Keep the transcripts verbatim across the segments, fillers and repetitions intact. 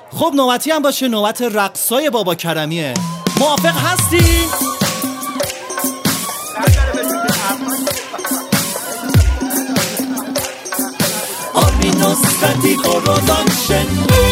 خب نوبتی هم باشه، نوبت رقصای بابا کرمیه. موافق هستی؟ Armin stati korodonchen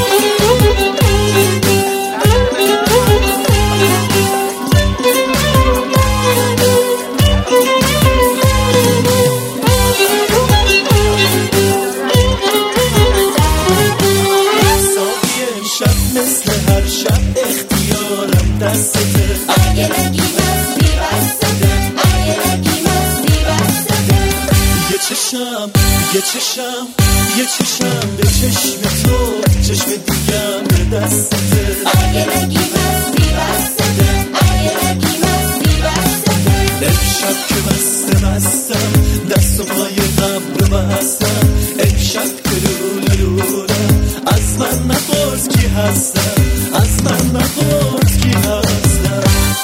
مثل هر شب اختیارم دستته اگه نگی مستی بستته اگه نگی مستی بستته یه چشم یه چشم یه چشم به چشم تو چشم دیگم به دستته اگه نگی مستی بستته اگه نگی مستی بستته امشب که بسته بستم دست و پای قبر بستم امشب که لولولولم از من نپرس کی هستم از من نپرس کی هستم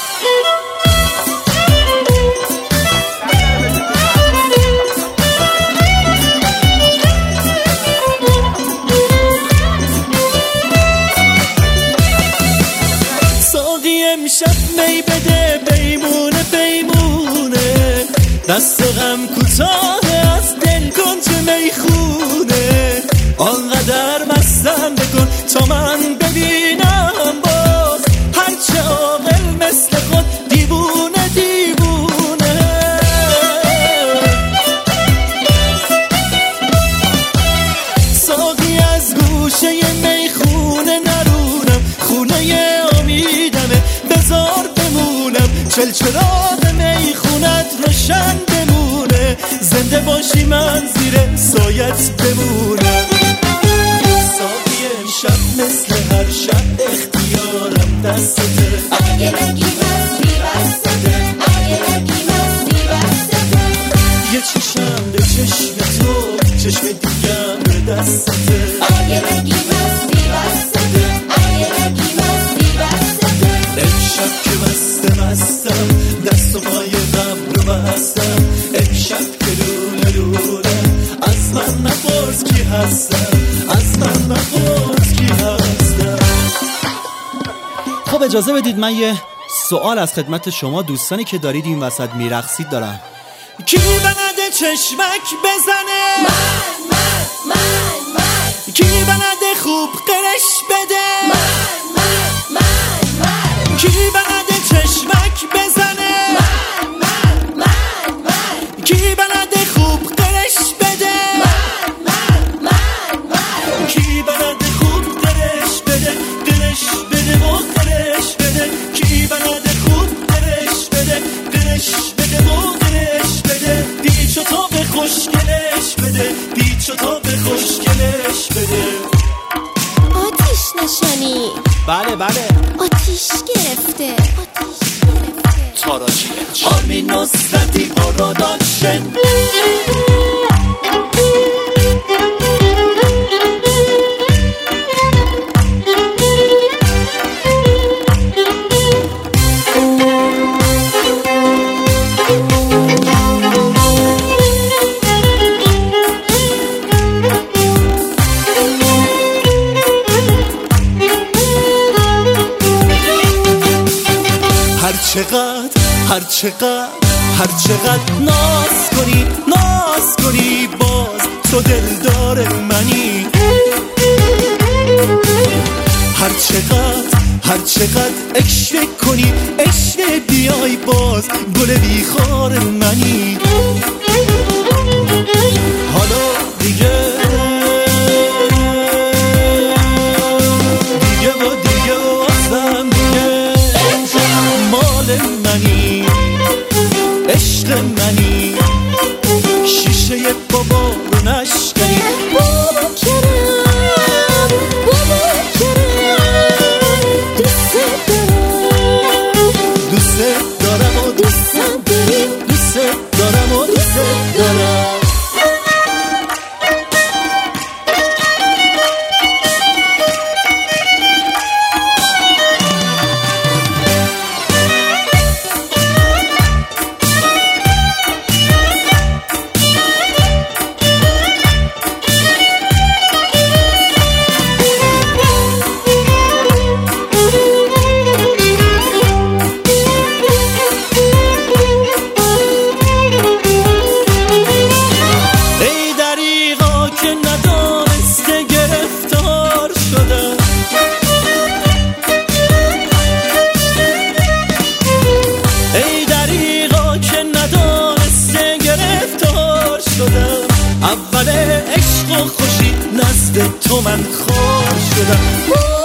ساقی امشب می بده بیمونه بیمونه دست غم کوتاه از دل کنج میخونه آنقدر مستم بکن تا من ببینم باز هرچه عاقل مثل خود دیوونه دیوونه ساقی از گوشه میخونه نرونم خونه امیدمه بذار بمونم چلچراغ میخونت روشن بمونه زنده باشی من زیر سایت بمونم شب مثل هر شب اختیارم دستته اگه نگی مستی بستته اگه نگی مستی بستته یه چشم به چشم تو چشم دیگم به دستته اگه نگی مستی بستته اگه نگی مستی بستته امشب که بسته بستم دست و پای قبر بستم امشب که لوله لوله از من نپرس کی هستم از من نپرس کی هستم. خب اجازه بدید من یه سوال از خدمت شما دوستانی که دارید این وسط میرقصید دارم. کی بلده چشمک بزنه؟ من من من من. کی بلده خوب قرش بده؟ من من من من. کی بلده چشمک بزنه؟ من من من من. کی بلده خوب قرش بده؟ من من من من. کی بلده خوب قرش بده؟ قرش بده و قرش بده. کی بلده خوب قرش بده؟ قرش بده و قرش بده. پیچ و تاب خوشگلش بده. پیچ و تاب خوشگلش بده. آتیش نشانی. بله بله. آتیش گرفته. آتیش گرفته. تاراجی آرمین نصرتی پروداکشن. هر چقدر هر چقدر هر چقدر ناز کنی ناز کنی باز تو دلدار منی. هر چقدر هر چقدر عشق کنی عشق بیای باز گل بیخار منی. حالا دیگه دیگه و دیگه و ازم دیگه مال منی عشق منی شیشه بابا رو نشکنی. بابا کرم بابا کرم دوست دارم دوست دارم و دوست داری دوست دارم تو من خوش شدم.